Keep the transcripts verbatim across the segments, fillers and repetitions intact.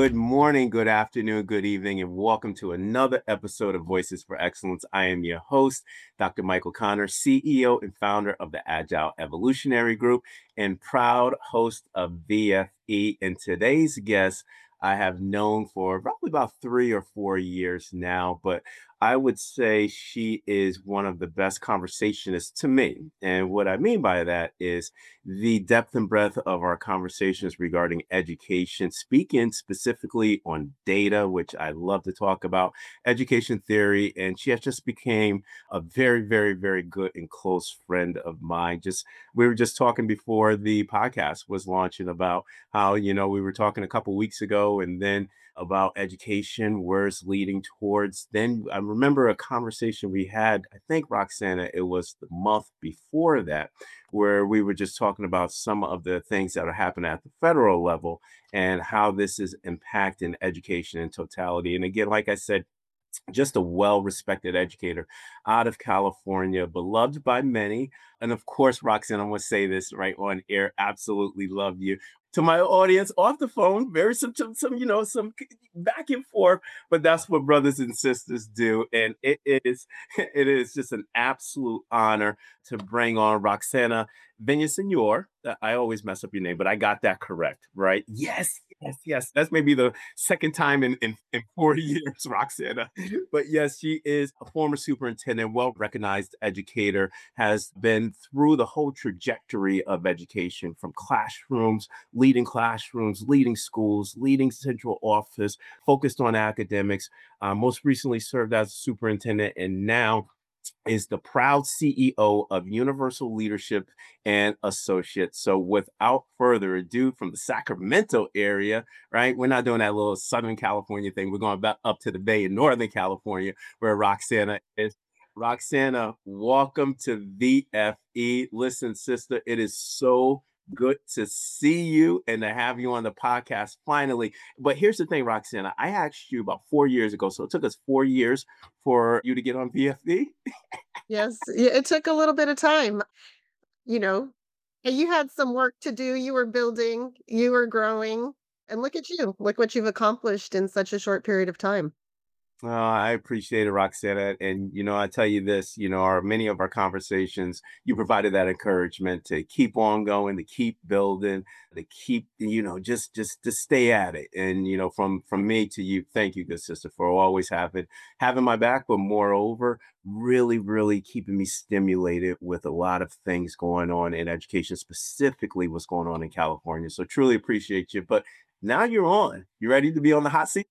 Good morning, good afternoon, good evening, and welcome to another episode of Voices for Excellence. I am your host, Doctor Michael Connor, C E O and founder of the Agile Evolutionary Group and proud host of V F E. And today's guest I have known for probably about three or four years now, but I would say she is one of the best conversationists to me. And what I mean by that is the depth and breadth of our conversations regarding education, speaking specifically on data, which I love to talk about, education theory. And she has just became a very, very, very good and close friend of mine. Just we were just talking before the podcast was launching about how, you know, we were talking a couple weeks ago and then about education, where it's leading towards. Then I remember a conversation we had, I think, Roxana, it was the month before that, where we were just talking about some of the things that are happening at the federal level and how this is impacting education in totality. And again, like I said, just a well-respected educator out of California, beloved by many. And of course, Roxanne, I'm going to say this right on air, absolutely love you. To my audience off the phone, very some, some, some, you know, some back and forth, but that's what brothers and sisters do. And it is, it is just an absolute honor to bring on Roxana Villasenor. I always mess up your name, but I got that correct, right? Yes, yes, yes. That's maybe the second time in, in, in forty years, Roxana. But yes, she is a former superintendent, well-recognized educator, has been through the whole trajectory of education from classrooms, leading classrooms, leading schools, leading central office, focused on academics, uh, most recently served as a superintendent, and now is the proud C E O of Universal Leadership and Associates. So without further ado, from the Sacramento area, right? We're not doing that little Southern California thing. We're going back up to the Bay in Northern California, where Roxana is. Roxana, welcome to V F E. Listen, sister, it is so good to see you and to have you on the podcast finally. But here's the thing, Roxana, I asked you about four years ago. So it took us four years for you to get on V F E. Yes, yeah, it took a little bit of time, you know, and you had some work to do. You were building, you were growing, and look at you. Look what you've accomplished in such a short period of time. Oh, I appreciate it, Roxana. And, you know, I tell you this, you know, our many of our conversations, you provided that encouragement to keep on going, to keep building, to keep, you know, just just to stay at it. And, you know, from from me to you, thank you, good sister, for always having having my back, but moreover, really, really keeping me stimulated with a lot of things going on in education, specifically what's going on in California. So truly appreciate you. But now you're on. You ready to be on the hot seat?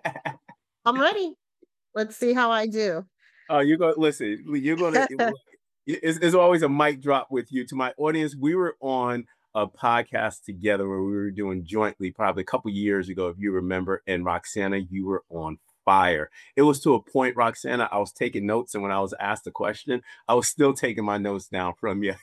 I'm ready. Let's see how I do. Oh, you're gonna listen. You're gonna. It's, it's always a mic drop with you. To my audience, we were on a podcast together where we were doing jointly, probably a couple years ago, if you remember. And Roxana, you were on fire. It was to a point, Roxana, I was taking notes, and when I was asked a question, I was still taking my notes down from you.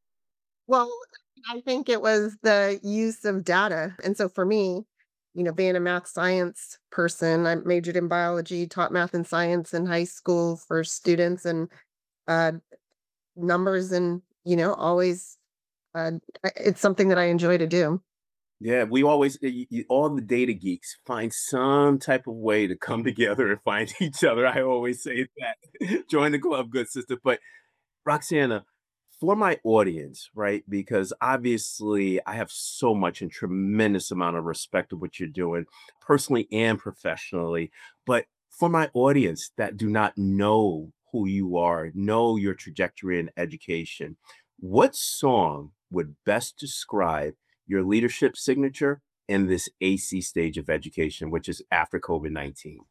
Well, I think it was the use of data. And so for me, you know, being a math science person, I majored in biology, taught math and science in high school for students and uh, numbers, and, you know, always uh, I- it's something that I enjoy to do. Yeah, we always y- y- all the data geeks find some type of way to come together and find each other. I always say that. Join the club, good sister. But Roxana, for my audience, right? Because obviously I have so much and tremendous amount of respect of what you're doing, personally and professionally. But for my audience that do not know who you are, know your trajectory in education, what song would best describe your leadership signature in this A C stage of education, which is after COVID nineteen?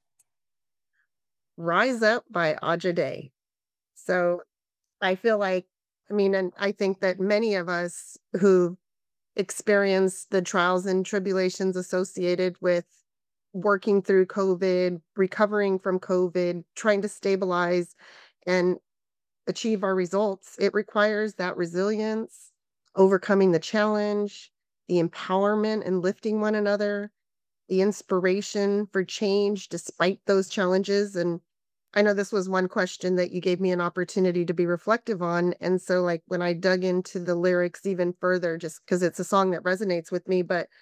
Rise Up by Aja Day. So I feel like, I mean, and I think that many of us who experience the trials and tribulations associated with working through COVID, recovering from COVID, trying to stabilize and achieve our results, it requires that resilience, overcoming the challenge, the empowerment and lifting one another, the inspiration for change despite those challenges. And I know this was one question that you gave me an opportunity to be reflective on. And so, like, when I dug into the lyrics even further, just because it's a song that resonates with me, but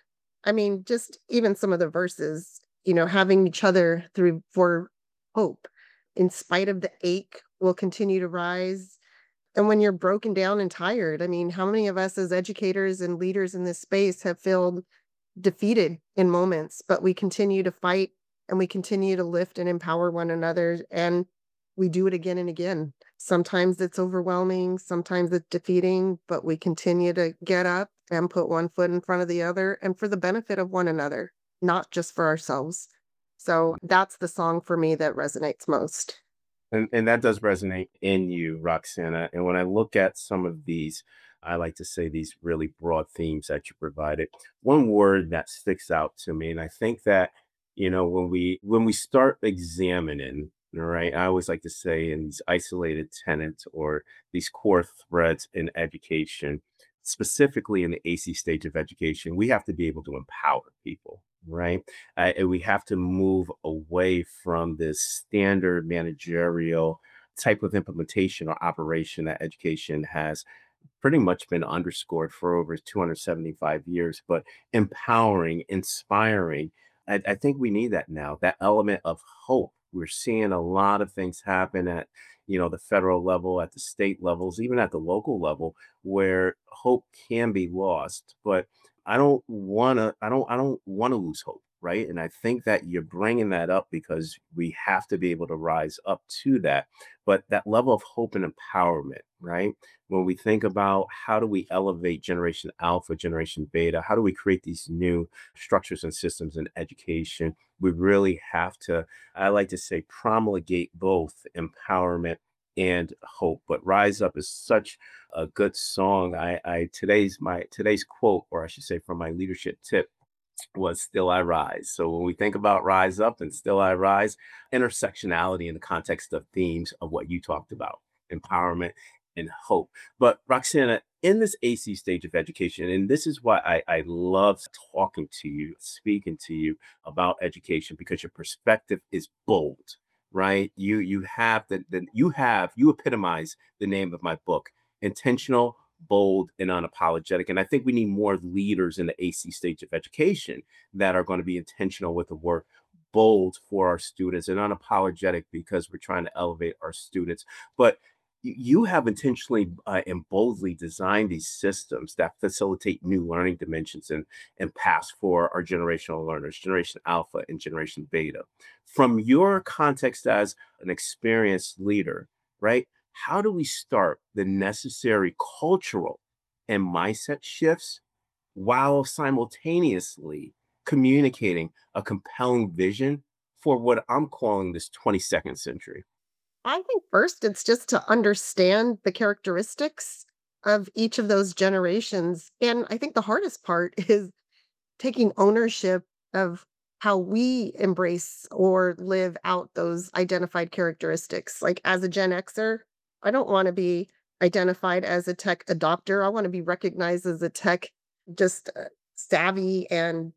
I mean, just even some of the verses, you know, having each other through for hope. In spite of the ache, will continue to rise. And when you're broken down and tired, I mean, how many of us as educators and leaders in this space have felt defeated in moments, but we continue to fight and we continue to lift and empower one another, and we do it again and again. Sometimes it's overwhelming, sometimes it's defeating, but we continue to get up and put one foot in front of the other and for the benefit of one another, not just for ourselves. So that's the song for me that resonates most. And and that does resonate in you, Roxana. And when I look at some of these, I like to say these really broad themes that you provided. One word that sticks out to me, and I think that, you know, when we when we start examining, all right, I always like to say in these isolated tenets or these core threads in education, specifically in the A C stage of education, we have to be able to empower people, right? Uh, and we have to move away from this standard managerial type of implementation or operation that education has pretty much been underscored for over two hundred seventy-five years, but empowering, inspiring. I, I think we need that now, that element of hope. We're seeing a lot of things happen at, you know, the federal level, at the state levels, even at the local level, where hope can be lost. But I don't want to, I don't, I don't want to lose hope. Right. And I think that you're bringing that up because we have to be able to rise up to that. But that level of hope and empowerment, right? When we think about how do we elevate generation alpha, generation beta, how do we create these new structures and systems in education? We really have to, I like to say, promulgate both empowerment and hope. But Rise Up is such a good song. I, I today's my today's quote, or I should say from my leadership tip, was Still I Rise. So when we think about Rise Up and Still I Rise, intersectionality in the context of themes of what you talked about, empowerment and hope. But Roxana, in this A C stage of education, and this is why I, I love talking to you, speaking to you about education, because your perspective is bold, right? You you have the, the you have you epitomize the name of my book, intentional, bold, and unapologetic. And I think we need more leaders in the A C stage of education that are going to be intentional with the work, bold for our students, and unapologetic because we're trying to elevate our students. But y- you have intentionally uh, and boldly designed these systems that facilitate new learning dimensions and, and paths for our generational learners, Generation Alpha and Generation Beta. From your context as an experienced leader, right? How do we start the necessary cultural and mindset shifts while simultaneously communicating a compelling vision for what I'm calling this twenty-second century? I think first it's just to understand the characteristics of each of those generations. And I think the hardest part is taking ownership of how we embrace or live out those identified characteristics. Like as a Gen Xer, I don't want to be identified as a tech adopter. I want to be recognized as a tech just uh, savvy and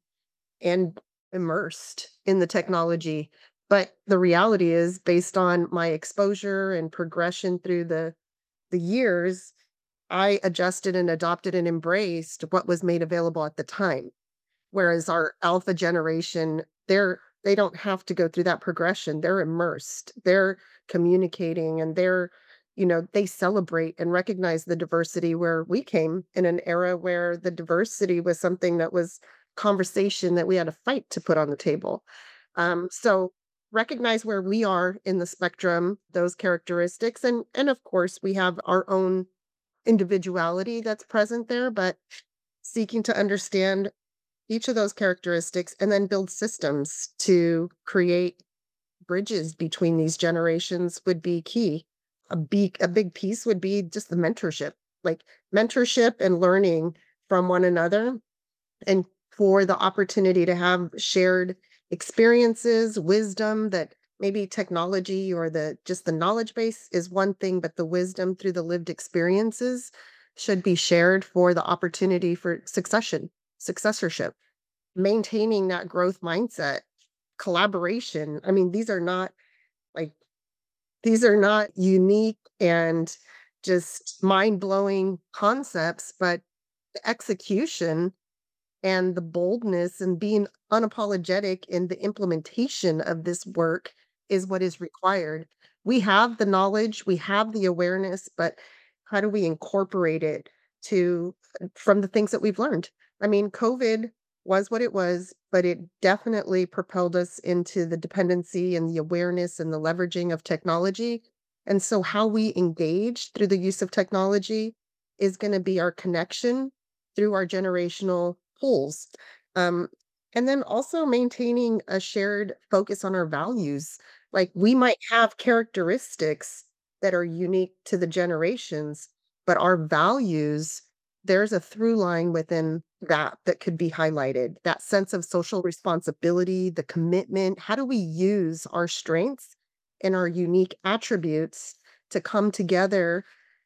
and immersed in the technology. But the reality is based on my exposure and progression through the the years, I adjusted and adopted and embraced what was made available at the time. Whereas our alpha generation, they're they don't have to go through that progression. They're immersed. They're communicating and they're, you know, they celebrate and recognize the diversity where we came in an era where the diversity was something that was conversation that we had to fight to put on the table. Um, so recognize where we are in the spectrum, those characteristics, and and of course we have our own individuality that's present there, but seeking to understand each of those characteristics and then build systems to create bridges between these generations would be key. A big a big piece would be just the mentorship, like mentorship and learning from one another and for the opportunity to have shared experiences, wisdom that maybe technology or the just the knowledge base is one thing, but the wisdom through the lived experiences should be shared for the opportunity for succession, successorship, maintaining that growth mindset, collaboration. I mean, these are not like these are not unique and just mind-blowing concepts, but the execution and the boldness and being unapologetic in the implementation of this work is what is required. We have the knowledge, we have the awareness, but how do we incorporate it to from the things that we've learned? I mean, COVID was what it was, but it definitely propelled us into the dependency and the awareness and the leveraging of technology. And so, how we engage through the use of technology is going to be our connection through our generational pulls. Um, and then also maintaining a shared focus on our values. Like we might have characteristics that are unique to the generations, but our values, there's a through line within that that could be highlighted. That sense of social responsibility, the commitment. How do we use our strengths and our unique attributes to come together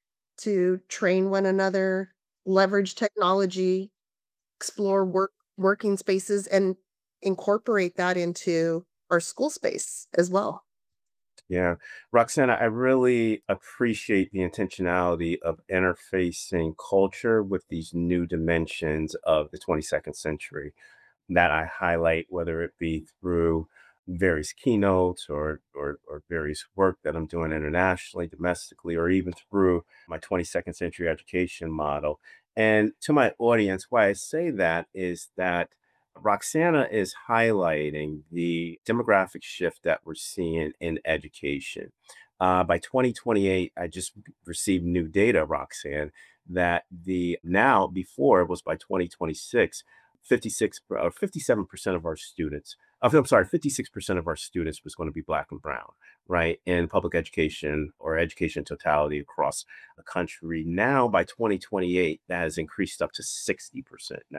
to train one another, leverage technology, explore work working spaces, and incorporate that into our school space as well. Yeah. Roxana, I really appreciate the intentionality of interfacing culture with these new dimensions of the twenty-second century that I highlight, whether it be through various keynotes or, or or various work that I'm doing internationally, domestically, or even through my twenty-second century education model. And to my audience, why I say that is that Roxana is highlighting the demographic shift that we're seeing in education. Uh, by twenty twenty-eight, I just received new data, Roxanne, that the now before it was by twenty twenty-six, fifty-six or fifty-seven percent of our students, of- I'm sorry, fifty-six percent of our students was going to be Black and Brown, right, in public education or education totality across the country. Now, by twenty twenty-eight, that has increased up to sixty percent now.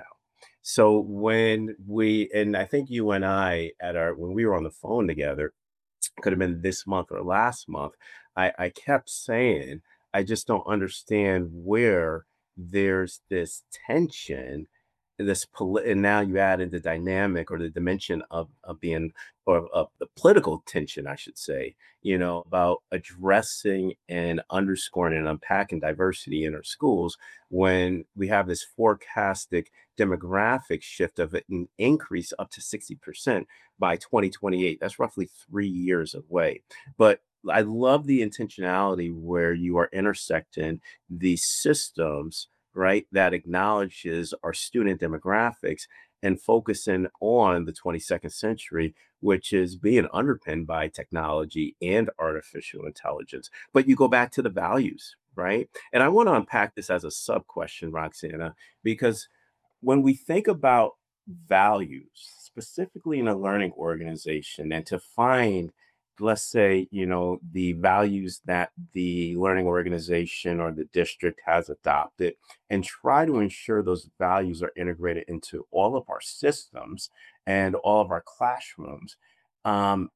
So when we, and I think you and I at our, when we were on the phone together, could have been this month or last month, I, I kept saying, I just don't understand where there's this tension, this poli- and now you add in the dynamic or the dimension of, of being or of the political tension, I should say, you know, about addressing and underscoring and unpacking diversity in our schools when we have this forecastic demographic shift of an increase up to sixty percent by twenty twenty-eight. That's roughly three years away. But I love the intentionality where you are intersecting these systems, right, that acknowledges our student demographics and focusing on the twenty-second century, which is being underpinned by technology and artificial intelligence. But you go back to the values, right? And I want to unpack this as a sub question, Roxana, because when we think about values, specifically in a learning organization, and to find, let's say, you know, the values that the learning organization or the district has adopted, and try to ensure those values are integrated into all of our systems and all of our classrooms. Um,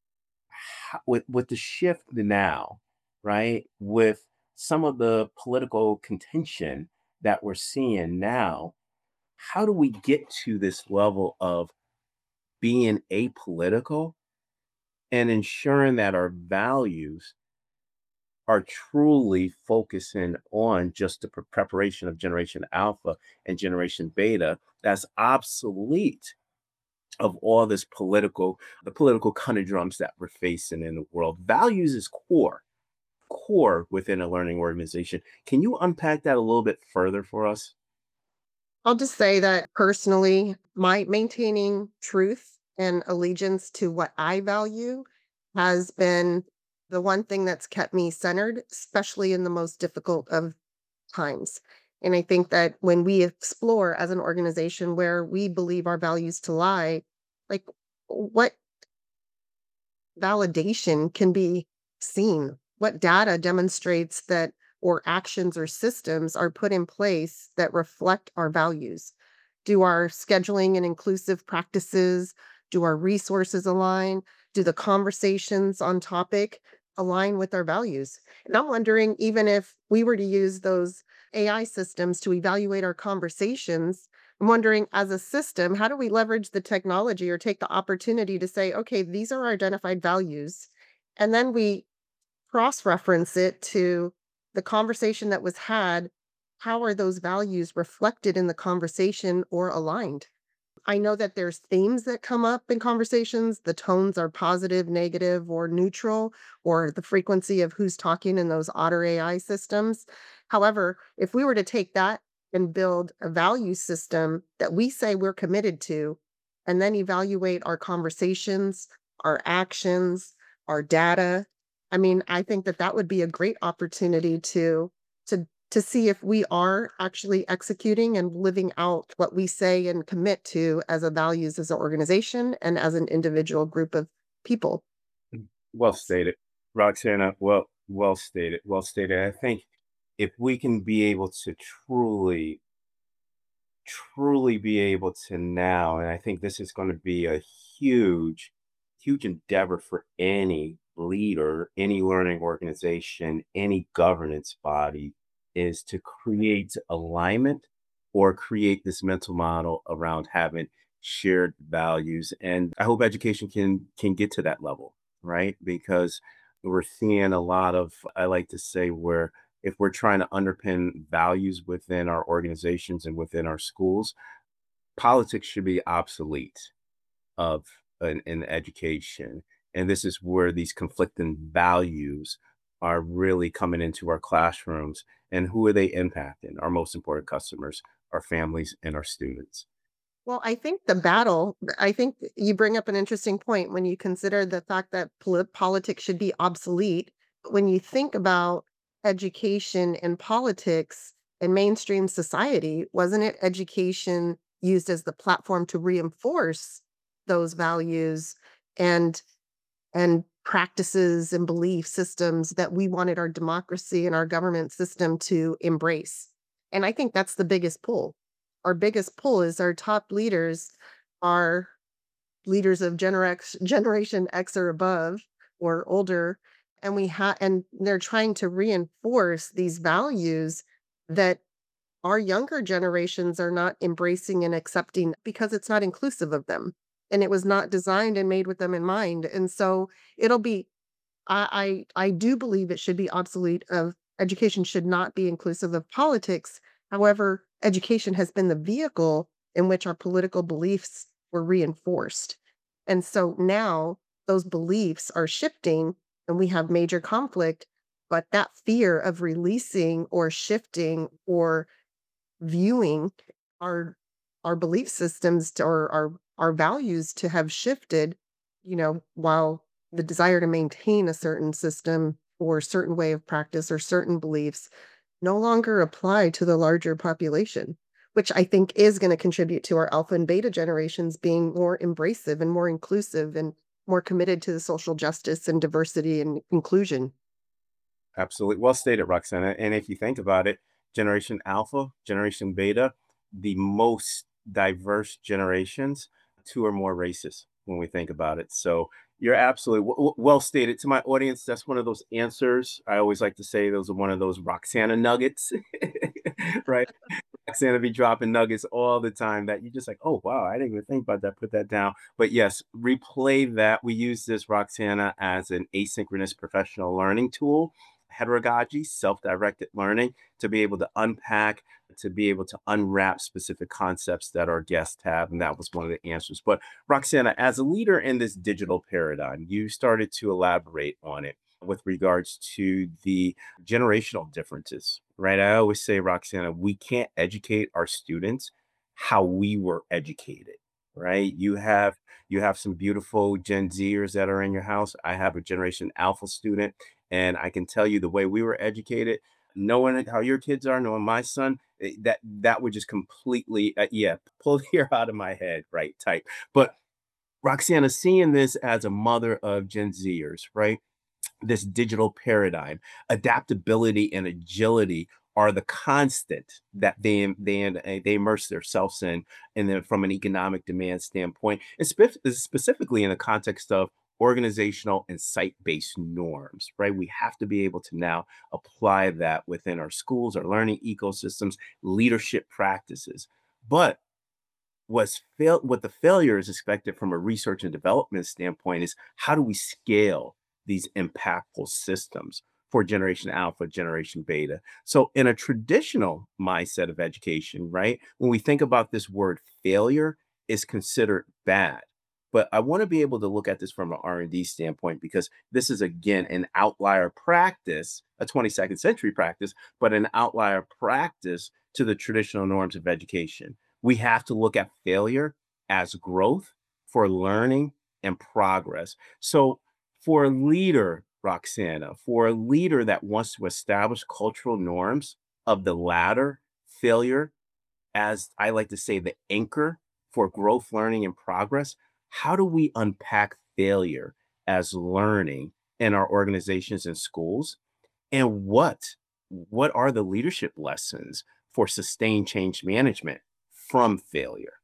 ho- with with the shift now, right? With some of the political contention that we're seeing now, how do we get to this level of being apolitical and ensuring that our values are truly focusing on just the pre- preparation of generation alpha and generation beta that's obsolete of all this political the political conundrums that we're facing in the world. Values is core core within a learning organization. Can you unpack that a little bit further for us? I'll just say that personally, my maintaining truth and allegiance to what I value has been the one thing that's kept me centered, especially in the most difficult of times. And I think that when we explore as an organization where we believe our values to lie, like what validation can be seen? What data demonstrates that, or actions or systems are put in place that reflect our values? Do our scheduling and inclusive practices, do our resources align? Do the conversations on topic align with our values? And I'm wondering, even if we were to use those A I systems to evaluate our conversations, I'm wondering, as a system, how do we leverage the technology or take the opportunity to say, okay, these are our identified values. And then we cross reference it to the conversation that was had. how are those values reflected in the conversation or aligned? I know that there's themes that come up in conversations. The tones are positive, negative, or neutral, or the frequency of who's talking in those Otter A I systems. However, if we were to take that and build a value system that we say we're committed to, and then evaluate our conversations, our actions, our data, I mean, I think that that would be a great opportunity to to to see if we are actually executing and living out what we say and commit to as a values as an organization and as an individual group of people. Well stated, Roxana. Well, well stated. Well stated. I think if we can be able to truly, truly be able to now, and I think this is going to be a huge, huge endeavor for any leader, any learning organization, any governance body, is to create alignment or create this mental model around having shared values. And I hope education can can get to that level, right? Because we're seeing a lot of, I like to say, where if we're trying to underpin values within our organizations and within our schools, politics should be obsolete of an, an education. And this is where these conflicting values are really coming into our classrooms. And who are they impacting? Our most important customers, our families, and our students. Well, I think the battle, I think you bring up an interesting point when you consider the fact that poli- politics should be obsolete. When you think about education and politics in mainstream society, wasn't it education used as the platform to reinforce those values and and practices and belief systems that we wanted our democracy and our government system to embrace? And I think that's the biggest pull. Our biggest pull is our top leaders are leaders of Gener X, Generation X or above or older, and we have and they're trying to reinforce these values that our younger generations are not embracing and accepting because it's not inclusive of them, and it was not designed and made with them in mind. And so it'll be I I I do believe it should be obsolete of education should not be inclusive of politics. However, education has been the vehicle in which our political beliefs were reinforced. And so now those beliefs are shifting and we have major conflict, but that fear of releasing or shifting or viewing our our belief systems to, or our our values to have shifted, you know, while the desire to maintain a certain system or certain way of practice or certain beliefs no longer apply to the larger population, which I think is going to contribute to our alpha and beta generations being more embracive and more inclusive and more committed to the social justice and diversity and inclusion. Absolutely. Well stated, Roxana. And if you think about it, Generation Alpha, Generation Beta, the most diverse generations, two or more races when we think about it. So you're absolutely w- w- well stated. To my audience, that's one of those answers. I always like to say those are one of those Roxana nuggets, right? Roxana be dropping nuggets all the time that you just like, oh, wow, I didn't even think about that. Put that down. But yes, replay that. We use this, Roxana, as an asynchronous professional learning tool, pedagogy, self-directed learning, to be able to unpack, to be able to unwrap specific concepts that our guests have. And that was one of the answers. But Roxana, as a leader in this digital paradigm, you started to elaborate on it with regards to the generational differences, right? I always say, Roxana, we can't educate our students how we were educated, right? You have you have some beautiful Gen Zers that are in your house. I have a Generation Alpha student, and I can tell you the way we were educated, knowing how your kids are, knowing my son, eh, that that would just completely, uh, yeah, pull the hair out of my head, right? Type. But Roxana, seeing this as a mother of Gen Zers, right? This digital paradigm, adaptability and agility are the constant that they they uh, they immerse themselves in, and then from an economic demand standpoint, and spe- specifically in the context of organizational and site-based norms, right? We have to be able to now apply that within our schools, our learning ecosystems, leadership practices. But what's fail what the failure is expected from a research and development standpoint is how do we scale these impactful systems for generation alpha, generation beta. So in a traditional mindset of education, right, when we think about this word failure is considered bad. But I want to be able to look at this from an R and D standpoint because this is again an outlier practice, a twenty-second century practice, but an outlier practice to the traditional norms of education. We have to look at failure as growth for learning and progress. So for a leader, Roxana, for a leader that wants to establish cultural norms of the latter, failure, as I like to say, the anchor for growth, learning, and progress, how do we unpack failure as learning in our organizations and schools? And what what are the leadership lessons for sustained change management from failure?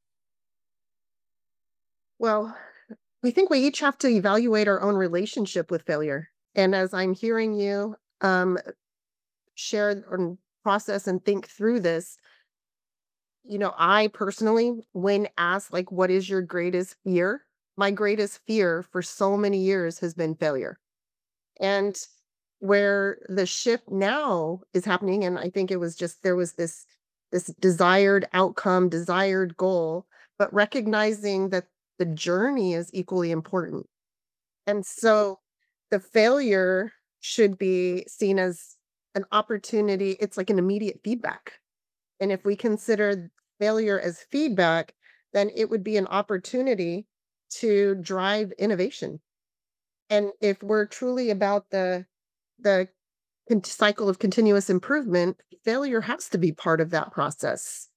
Well, I think we each have to evaluate our own relationship with failure. And as I'm hearing you um, share or process and think through this, you know, I personally, when asked, like, what is your greatest fear? My greatest fear for so many years has been failure. And where the shift now is happening, and I think it was just there was this this desired outcome, desired goal, but recognizing that the journey is equally important. And so the failure should be seen as an opportunity. It's like an immediate feedback. And if we consider failure as feedback, then it would be an opportunity to drive innovation. And if we're truly about the the con- cycle of continuous improvement, failure has to be part of that process.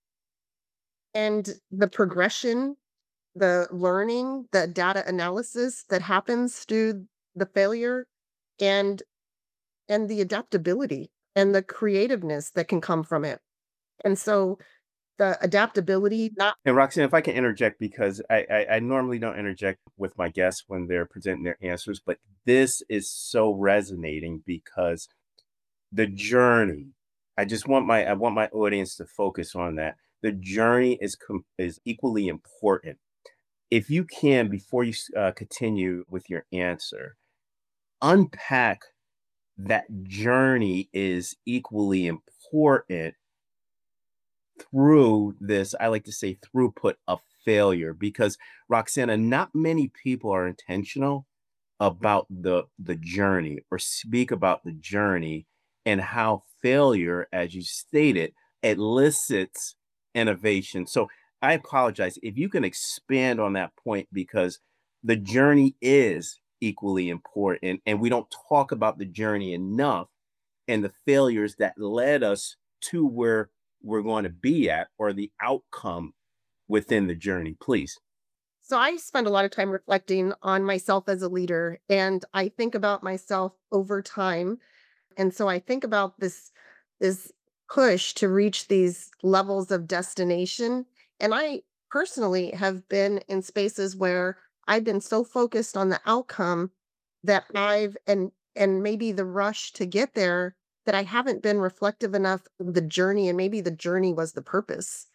And the progression, the learning, the data analysis that happens through the failure and and the adaptability and the creativeness that can come from it. And so the adaptability, not And Roxanne, if I can interject, because I, I, I normally don't interject with my guests when they're presenting their answers, but this is so resonating because the journey, I just want my I want my audience to focus on that. The journey is com- is equally important. If you can, before you uh, continue with your answer, unpack that journey is equally important through this, I like to say, throughput of failure, because Roxana, not many people are intentional about the the journey or speak about the journey and how failure, as you stated, elicits innovation. So I apologize if you can expand on that point, because the journey is equally important and we don't talk about the journey enough and the failures that led us to where we're going to be at or the outcome within the journey, please. so I spend a lot of time reflecting on myself as a leader and I think about myself over time. And so I think about this this push to reach these levels of destination. And I personally have been in spaces where I've been so focused on the outcome that I've and and maybe the rush to get there that I haven't been reflective enough of the journey and maybe the journey was the purpose.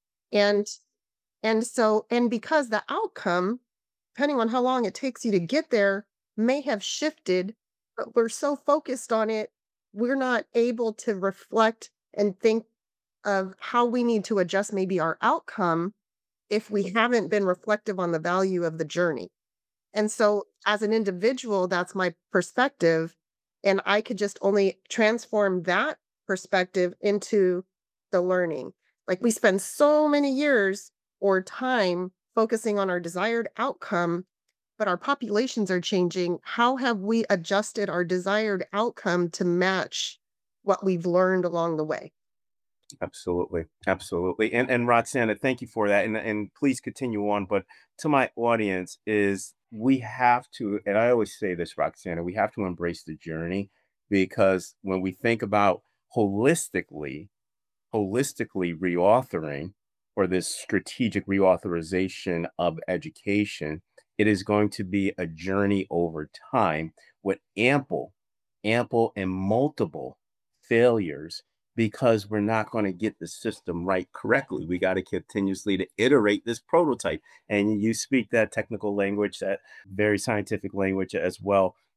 And and so and because the outcome, depending on how long it takes you to get there, may have shifted, but we're so focused on it, we're not able to reflect and think of how we need to adjust maybe our outcome if we haven't been reflective on the value of the journey. And so as an individual, that's my perspective. And I could just only transform that perspective into the learning. Like we spend so many years or time focusing on our desired outcome, but our populations are changing. How have we adjusted our desired outcome to match what we've learned along the way? Absolutely, absolutely. And and Roxana, thank you for that. And and please continue on. But to my audience is we have to, and I always say this, Roxana, we have to embrace the journey, because when we think about holistically, holistically reauthoring or this strategic reauthorization of education, it is going to be a journey over time with ample, ample and multiple failures, because we're not going to get the system right correctly. We got to continuously to iterate this prototype. And you speak that technical language, that very scientific language as well.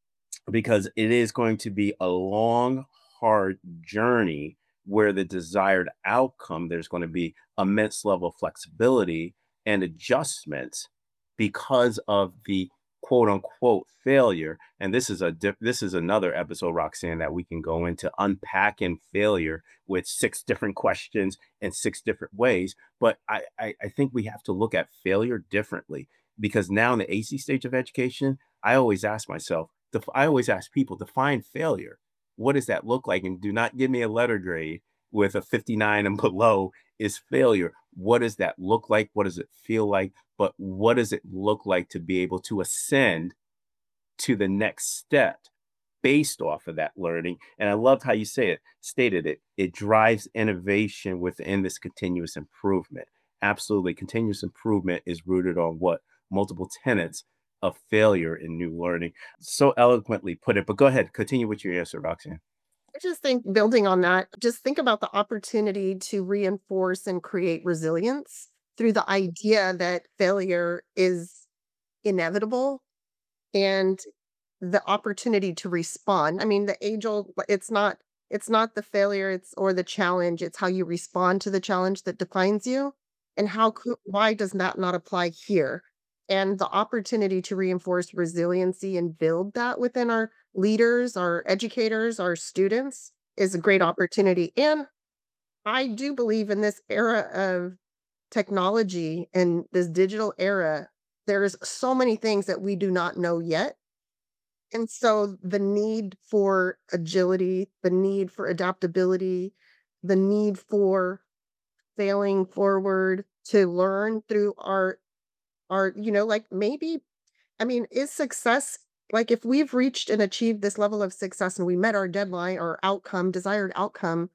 because it is going to be a long, hard journey where the desired outcome, there's going to be immense level of flexibility and adjustments because of the quote unquote failure. And this is a diff- this is another episode, Roxanne, that we can go into unpacking failure with six different questions and six different ways. But I, I, I think we have to look at failure differently because now in the A C stage of education, I always ask myself, def- I always ask people, define failure. What does that look like? And do not give me a letter grade with a fifty-nine and below is failure. What does that look like? What does it feel like? But what does it look like to be able to ascend to the next step based off of that learning? And I loved how you say it, stated it. It drives innovation within this continuous improvement. Absolutely. Continuous improvement is rooted on what? Multiple tenets of failure in new learning. So eloquently put it, but go ahead, continue with your answer, Roxanne. I just think building on that, just think about the opportunity to reinforce and create resilience through the idea that failure is inevitable and the opportunity to respond. I mean, the age old, it's not, it's not the failure, it's or the challenge, it's how you respond to the challenge that defines you. And how could, why does that not apply here? And the opportunity to reinforce resiliency and build that within our leaders, our educators, our students is a great opportunity. And I do believe in this era of technology and this digital era, there's so many things that we do not know yet, and so the need for agility, the need for adaptability, the need for failing forward to learn through our our, you know, like maybe, I mean, is success like if we've reached and achieved this level of success and we met our deadline or outcome, desired outcome,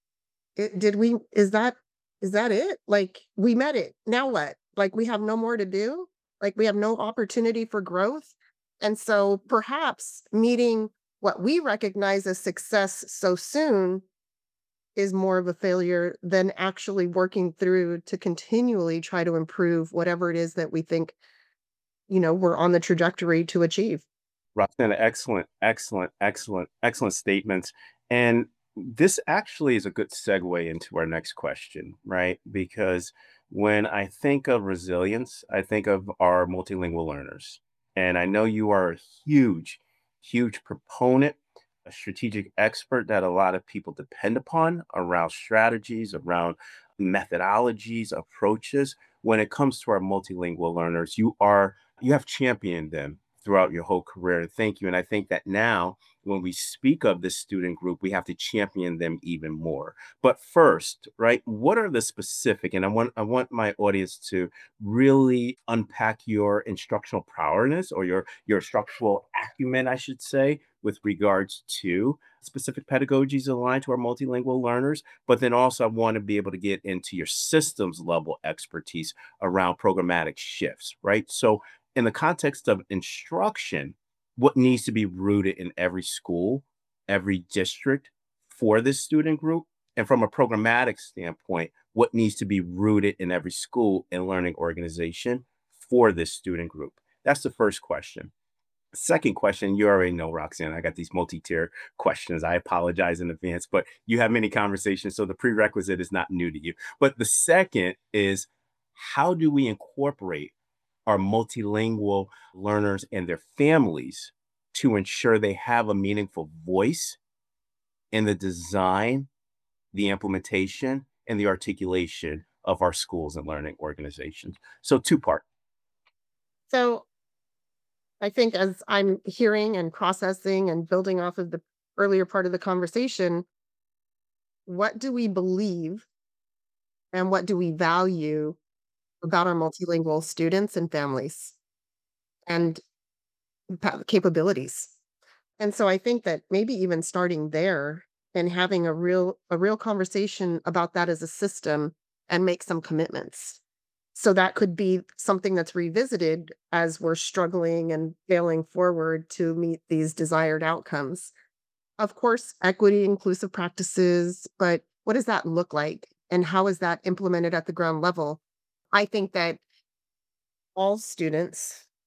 it, did we, is that, is that it? Like we met it. Now what? Like we have no more to do? Like we have no opportunity for growth? And so perhaps meeting what we recognize as success so soon is more of a failure than actually working through to continually try to improve whatever it is that we think, you know, we're on the trajectory to achieve. Roxanne, excellent, excellent, excellent, excellent statements. And this actually is a good segue into our next question, right? Because when I think of resilience, I think of our multilingual learners. And I know you are a huge, huge proponent, a strategic expert that a lot of people depend upon around strategies, around methodologies, approaches. When it comes to our multilingual learners, you are you have championed them throughout your whole career. Thank you. And I think that now, when we speak of this student group, we have to champion them even more. But first, right, what are the specific, and I want I want my audience to really unpack your instructional prowess or your your structural acumen, I should say, with regards to specific pedagogies aligned to our multilingual learners. But then also I want to be able to get into your systems level expertise around programmatic shifts, right? So in the context of instruction, what needs to be rooted in every school, every district for this student group? And from a programmatic standpoint, what needs to be rooted in every school and learning organization for this student group? That's the first question. Second question, you already know, Roxanne, I got these multi-tier questions. I apologize in advance, but you have many conversations, so the prerequisite is not new to you. But the second is, how do we incorporate our multilingual learners and their families to ensure they have a meaningful voice in the design, the implementation, and the articulation of our schools and learning organizations? So, two part. So I think as I'm hearing and processing and building off of the earlier part of the conversation, what do we believe and what do we value about our multilingual students and families and pa- capabilities? And so I think that maybe even starting there and having a real a real conversation about that as a system and make some commitments. So that could be something that's revisited as we're struggling and failing forward to meet these desired outcomes. Of course, equity, inclusive practices, but what does that look like? And how is that implemented at the ground level? I think that all students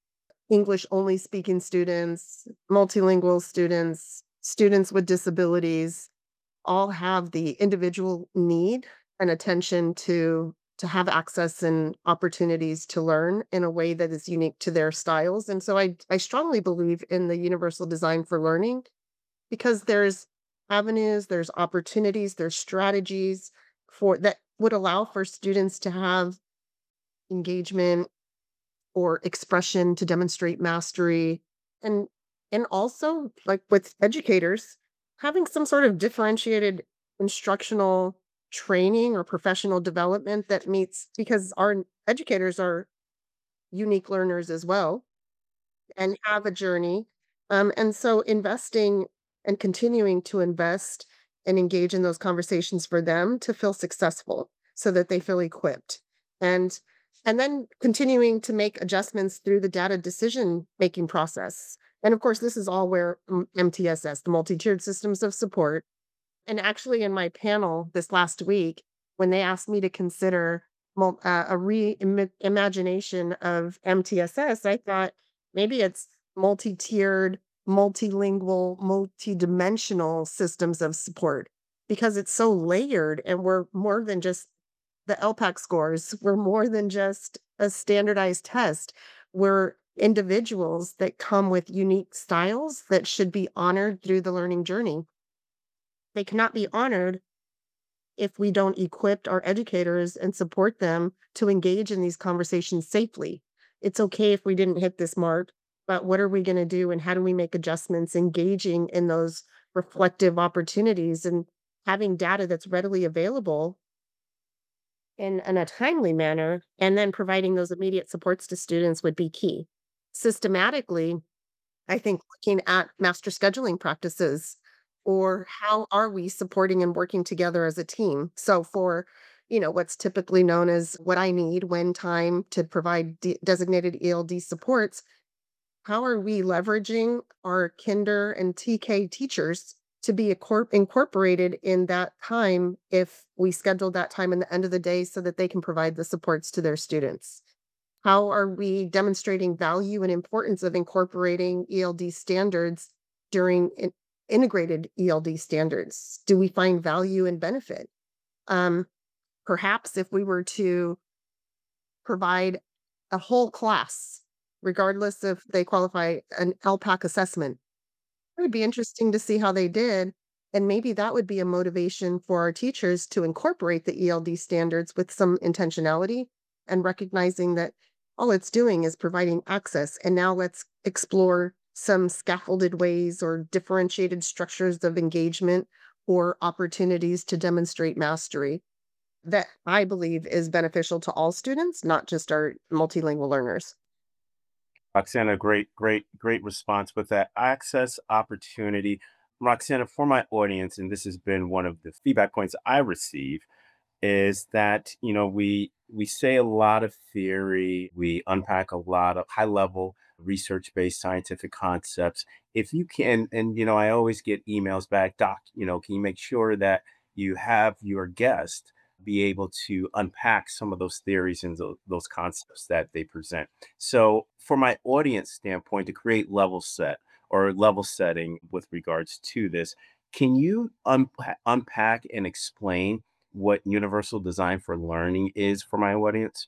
English only speaking students, multilingual students, students with disabilities all have the individual need and attention to to have access and opportunities to learn in a way that is unique to their styles. And so I I strongly believe in the universal design for learning because there's avenues, there's opportunities, there's strategies for that would allow for students to have engagement or expression to demonstrate mastery and and also like with educators having some sort of differentiated instructional training or professional development that meets because our educators are unique learners as well and have a journey. Um, and so investing and continuing to invest and engage in those conversations for them to feel successful so that they feel equipped. And and then continuing to make adjustments through the data decision making process. And of course, this is all where M- MTSS, the multi-tiered systems of support. And actually, in my panel this last week, when they asked me to consider mul- uh, a reimagination of M T S S, I thought maybe it's multi-tiered, multilingual, multi-dimensional systems of support because it's so layered and we're more than just the L PAC scores. We're more than just a standardized test. We're individuals that come with unique styles that should be honored through the learning journey. They cannot be honored if we don't equip our educators and support them to engage in these conversations safely. It's okay if we didn't hit this mark, but what are we going to do and how do we make adjustments, engaging in those reflective opportunities and having data that's readily available in, in a timely manner, and then providing those immediate supports to students would be key. Systematically, I think looking at master scheduling practices or how are we supporting and working together as a team? So for, you know, what's typically known as what I need when time to provide de- designated E L D supports, how are we leveraging our kinder and T K teachers to be accor- incorporated in that time if we schedule that time in the end of the day so that they can provide the supports to their students? How are we demonstrating value and importance of incorporating E L D standards during in integrated E L D standards? Do we find value and benefit? Um, Perhaps if we were to provide a whole class, regardless if they qualify an L PAC assessment, it would be interesting to see how they did. And maybe that would be a motivation for our teachers to incorporate the E L D standards with some intentionality and recognizing that all it's doing is providing access. And now let's explore some scaffolded ways or differentiated structures of engagement or opportunities to demonstrate mastery that I believe is beneficial to all students, not just our multilingual learners. Roxana, great, great, great response with that access opportunity. Roxana, for my audience, and this has been one of the feedback points I receive, is that you know we we say a lot of theory, we unpack a lot of high level research based scientific concepts. If you can, and you know I always get emails back, doc, you know can you make sure that you have your guest be able to unpack some of those theories and those, those concepts that they present. So for my audience standpoint, to create level set or level setting with regards to this, can you un- unpack and explain what universal design for learning is for my audience?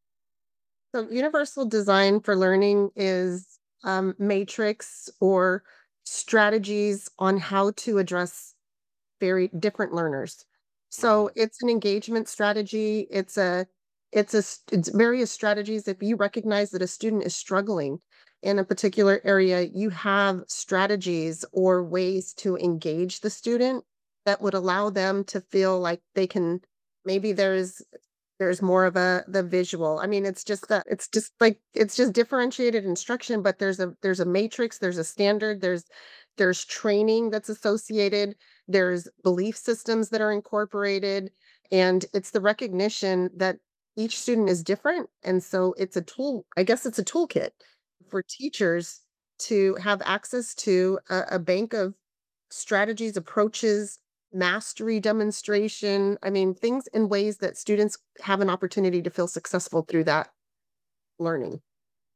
So universal design for learning is um, matrix or strategies on how to address very different learners. So Mhm. it's an engagement strategy. It's a it's a s- it's various strategies. If you recognize that a student is struggling in a particular area, you have strategies or ways to engage the student that would allow them to feel like they can maybe there's there's more of a the visual. I mean, it's just that it's just like it's just differentiated instruction, but there's a there's a matrix, there's a standard, there's there's training that's associated, there's belief systems that are incorporated, and it's the recognition that each student is different. And so it's a tool, I guess it's a toolkit for teachers to have access to a, a bank of strategies, approaches, mastery demonstration. I mean, things in ways that students have an opportunity to feel successful through that learning.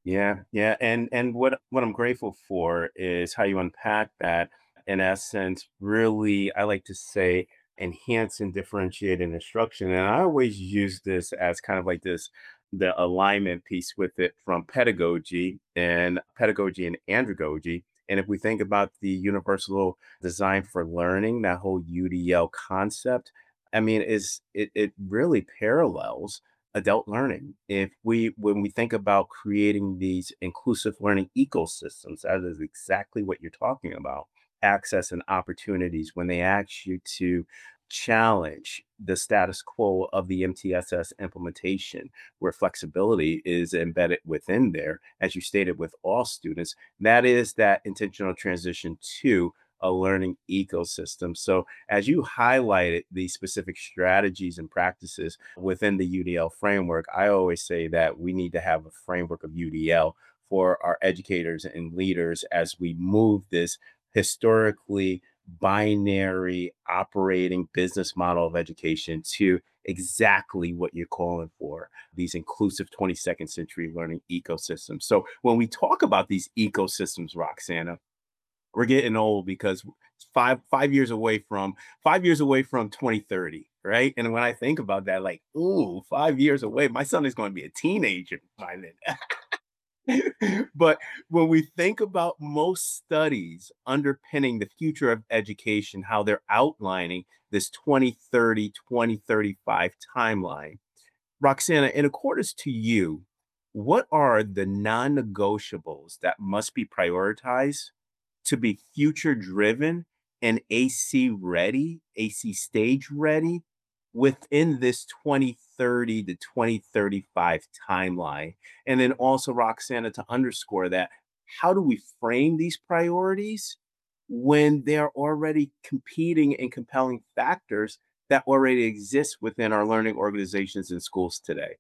Yeah, yeah, and and what what I'm grateful for is how you unpack that. In essence, really, I like to say enhance and differentiate in instruction. And I always use this as kind of like this the alignment piece with it from pedagogy and pedagogy and andragogy. And if we think about the universal design for learning, that whole U D L concept, I mean, is it it really parallels adult learning. If we when we think about creating these inclusive learning ecosystems, that is exactly what you're talking about. Access and opportunities when they ask you to challenge the status quo of the M T S S implementation, where flexibility is embedded within there, as you stated, with all students, that is that intentional transition to a learning ecosystem. So, as you highlighted the specific strategies and practices within the U D L framework, I always say that we need to have a framework of U D L for our educators and leaders as we move this historically binary operating business model of education to exactly what you're calling for, these inclusive twenty-second century learning ecosystems. So when we talk about these ecosystems, Roxana, we're getting old because five five years away from five years away from twenty thirty, right? And when I think about that, like, ooh, five years away, my son is going to be a teenager by then. But when we think about most studies underpinning the future of education, how they're outlining this twenty thirty, twenty thirty-five timeline, Roxana, in accordance to you, what are the non-negotiables that must be prioritized to be future driven and A C ready, A C stage ready within this twenty thirty to twenty thirty-five timeline? And then also, Roxana, to underscore that, how do we frame these priorities when they're already competing and compelling factors that already exist within our learning organizations and schools today?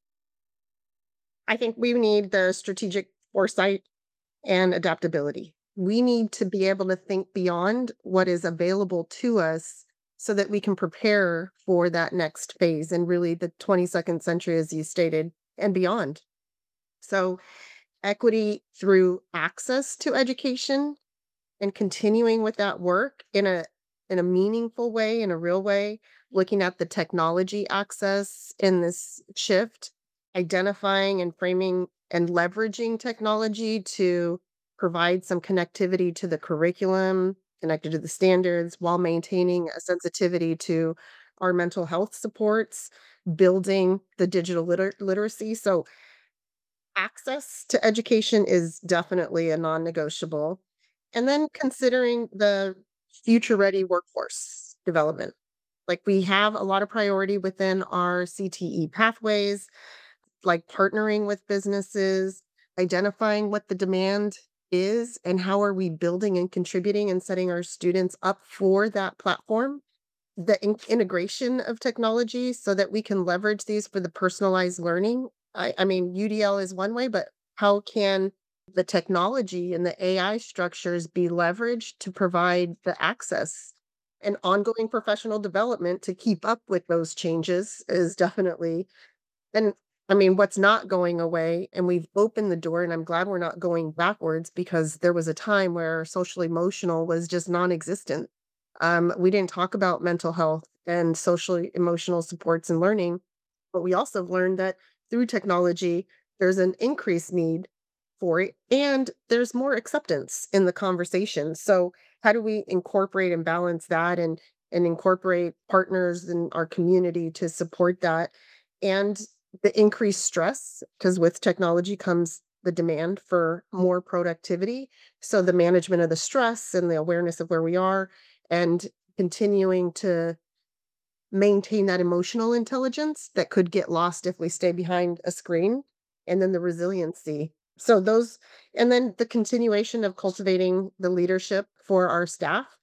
I think we need the strategic foresight and adaptability. We need to be able to think beyond what is available to us so that we can prepare for that next phase and really the twenty-second century, as you stated, and beyond. So, equity through access to education and continuing with that work in a in a meaningful way, in a real way, looking at the technology access in this shift, identifying and framing and leveraging technology to provide some connectivity to the curriculum, connected to the standards, while maintaining a sensitivity to our mental health supports, building the digital liter- literacy. So, access to education is definitely a non-negotiable. And then considering the future ready workforce development. Like we have a lot of priority within our C T E pathways, like partnering with businesses, identifying what the demand is and how are we building and contributing and setting our students up for that platform, the in- integration of technology so that we can leverage these for the personalized learning. I, I mean, U D L is one way, but how can the technology and the A I structures be leveraged to provide the access and ongoing professional development to keep up with those changes is definitely, and I mean, what's not going away, and we've opened the door, and I'm glad we're not going backwards because there was a time where social emotional was just non-existent. Um, we didn't talk about mental health and social emotional supports and learning, but we also learned that through technology, there's an increased need for it, and there's more acceptance in the conversation. So, how do we incorporate and balance that, and and incorporate partners in our community to support that? And the increased stress, because with technology comes the demand for more productivity. So the management of the stress and the awareness of where we are and continuing to maintain that emotional intelligence that could get lost if we stay behind a screen, and then the resiliency. So those, and then the continuation of cultivating the leadership for our staff.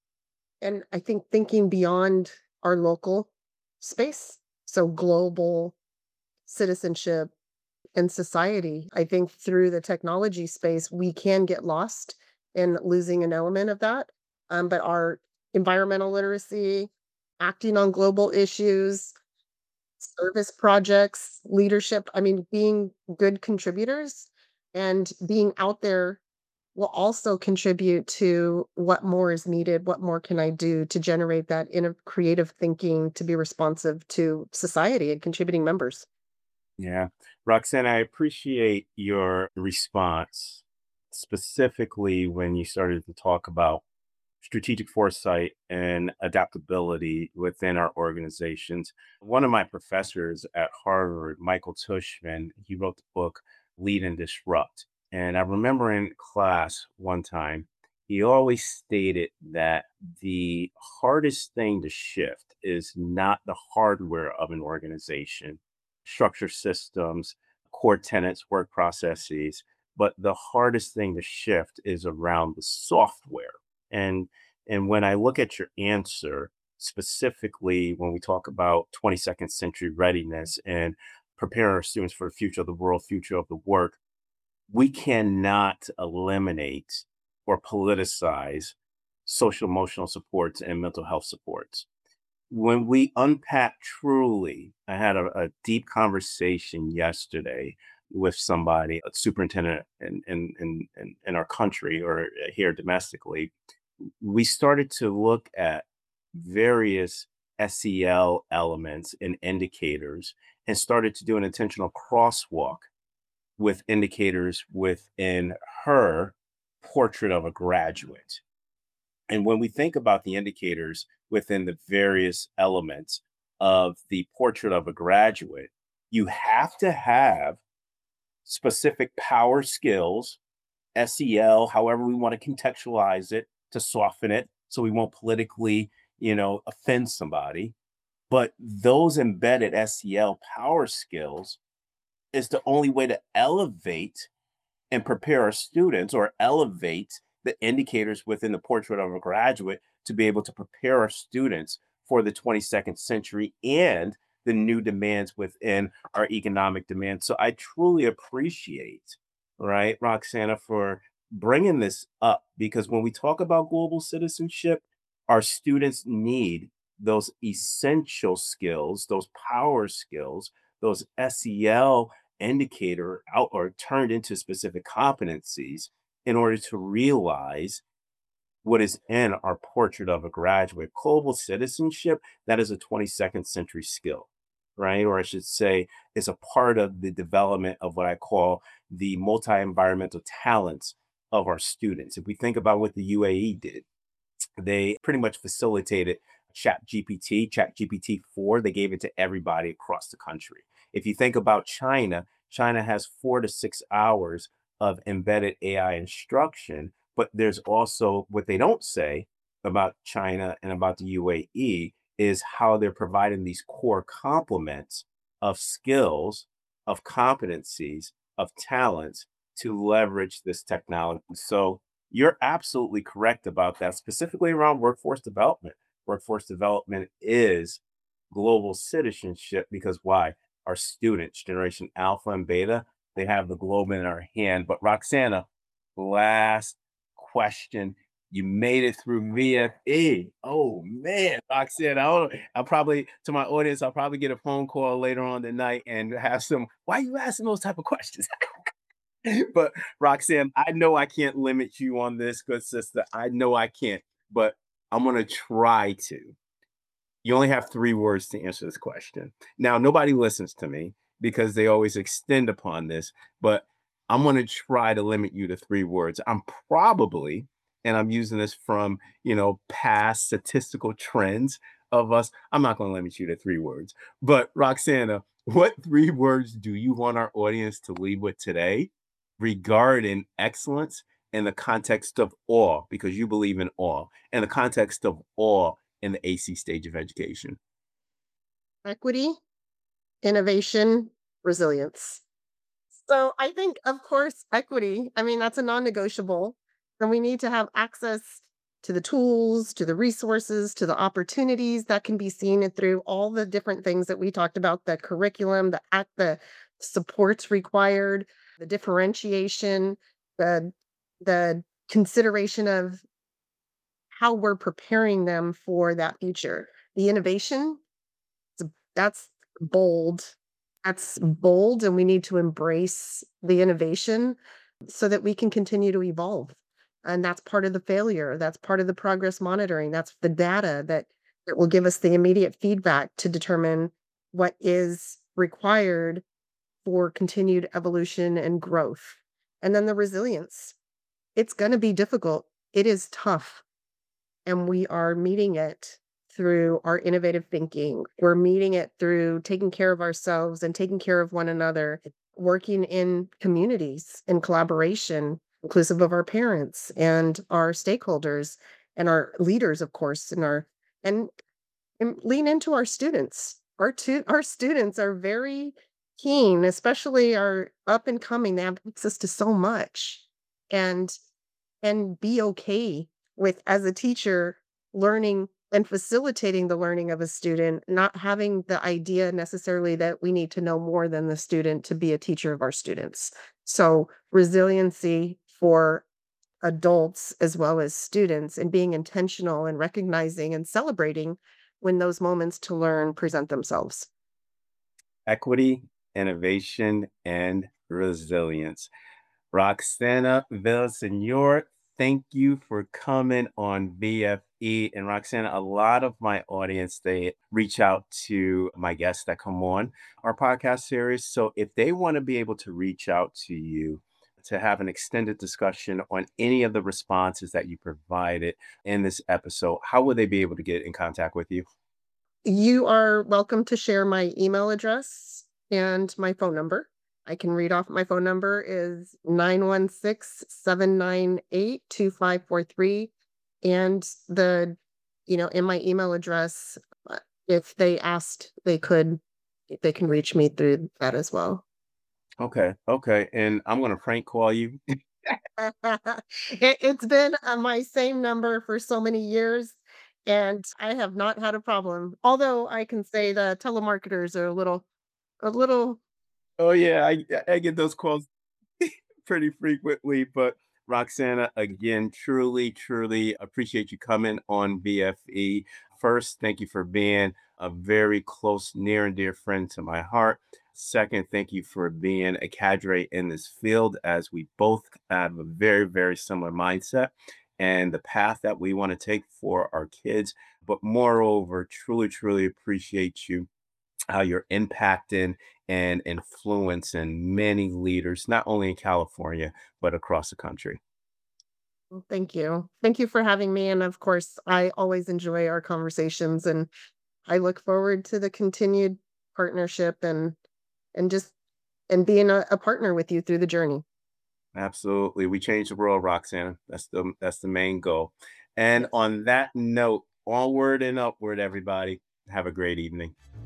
And I think thinking beyond our local space. So global citizenship and society. I think through the technology space, we can get lost in losing an element of that. Um, but our environmental literacy, acting on global issues, service projects, leadership, I mean, being good contributors And being out there will also contribute to what more is needed, what more can I do to generate that inner creative thinking to be responsive to society and contributing members. Yeah. Roxanne, I appreciate your response, specifically when you started to talk about strategic foresight and adaptability within our organizations. One of my professors at Harvard, Michael Tushman, he wrote the book Lead and Disrupt. And I remember in class one time, he always stated that the hardest thing to shift is not the hardware of an organization, structure systems, core tenets, work processes, but the hardest thing to shift is around the software. And and when I look at your answer, specifically when we talk about twenty-second century readiness and prepare our students for the future of the world, future of the work, we cannot eliminate or politicize social emotional supports and mental health supports. When we unpack truly, I had a, a deep conversation yesterday with somebody, a superintendent in, in, in, in, in our country or here domestically. We started to look at various S E L elements and indicators and started to do an intentional crosswalk with indicators within her portrait of a graduate. And when we think about the indicators within the various elements of the portrait of a graduate, you have to have specific power skills, S E L, however we want to contextualize it to soften it so we won't politically, you know, offend somebody. But those embedded S E L power skills is the only way to elevate and prepare our students or elevate the indicators within the portrait of a graduate to be able to prepare our students for the twenty-second century and the new demands within our economic demands. So I truly appreciate, right, Roxana, for bringing this up because when we talk about global citizenship, our students need those essential skills, those power skills, those S E L indicator out or turned into specific competencies in order to realize what is in our portrait of a graduate. Global citizenship, that is a twenty-second century skill, right? Or I should say, is a part of the development of what I call the multi environmental talents of our students. If we think about what the U A E did, they pretty much facilitated Chat G P T, Chat G P T four, they gave it to everybody across the country. If you think about China, China has four to six hours of embedded A I instruction, but there's also what they don't say about China and about the U A E is how they're providing these core complements of skills, of competencies, of talents to leverage this technology. So you're absolutely correct about that, specifically around workforce development. Workforce development is global citizenship because why? Our students, Generation Alpha and Beta, they have the globe in our hand. But Roxana, last question. You made it through V F E. Oh man, Roxana, I'll, I'll probably to my audience, I'll probably get a phone call later on tonight and have some. Why are you asking those type of questions? But Roxanne, I know I can't limit you on this, good sister. I know I can't, but I'm gonna try to. You only have three words to answer this question. Now, nobody listens to me because they always extend upon this, but I'm gonna try to limit you to three words. I'm probably, and I'm using this from you know past statistical trends of us. I'm not gonna limit you to three words. But Roxana, what three words do you want our audience to leave with today regarding excellence in the context of awe, because you believe in awe, in the context of awe in the A C stage of education? Equity, innovation, resilience. So I think, of course, equity, I mean, that's a non negotiable. And we need to have access to the tools, to the resources, to the opportunities that can be seen through all the different things that we talked about, the curriculum, the act, the supports required, the differentiation, the the consideration of how we're preparing them for that future. The innovation, it's- that's bold. That's bold, and we need to embrace the innovation. so that we can continue to evolve. And that's part of the failure. That's part of the progress monitoring. That's the data that, that will give us the immediate feedback to determine what is required for continued evolution and growth. And then the resilience. It's going to be difficult. It is tough. And we are meeting it through our innovative thinking. We're meeting it through taking care of ourselves and taking care of one another, working in communities in collaboration, inclusive of our parents and our stakeholders and our leaders, of course, and our and, and lean into our students. Our tu- our students are very keen, especially our up and coming. They have access to so much. And and be okay with, as a teacher, learning and facilitating the learning of a student, not having the idea necessarily that we need to know more than the student to be a teacher of our students. So, resiliency for adults as well as students, and being intentional and recognizing and celebrating when those moments to learn present themselves. Equity, innovation, and resilience. Roxana Villasenor, thank you for coming on V F E. And Roxana, a lot of my audience, they reach out to my guests that come on our podcast series. So if they want to be able to reach out to you to have an extended discussion on any of the responses that you provided in this episode, how would they be able to get in contact with you? You are welcome to share my email address and my phone number. I can read off my phone number is nine one six, seven nine eight, two five four three. And the, you know, in my email address, uh, if they asked, they could, they can reach me through that as well. Okay. Okay. And I'm going to prank call you. It, it's been uh, my same number for so many years, and I have not had a problem. Although I can say the telemarketers are a little, a little. Oh, yeah. I, I get those calls pretty frequently. But Roxana, again, truly, truly appreciate you coming on V F E. First, thank you for being a very close, near and dear friend to my heart. Second, thank you for being a cadre in this field, as we both have a very, very similar mindset and the path that we want to take for our kids. But moreover, truly, truly appreciate you, how you're impacting and influencing many leaders, not only in California, but across the country. Well, thank you. Thank you for having me. And of course, I always enjoy our conversations, and I look forward to the continued partnership and and just and being a, a partner with you through the journey. Absolutely. We change the world, Roxana. That's the that's the main goal. And Yes. on that note, onward and upward, everybody. Have a great evening.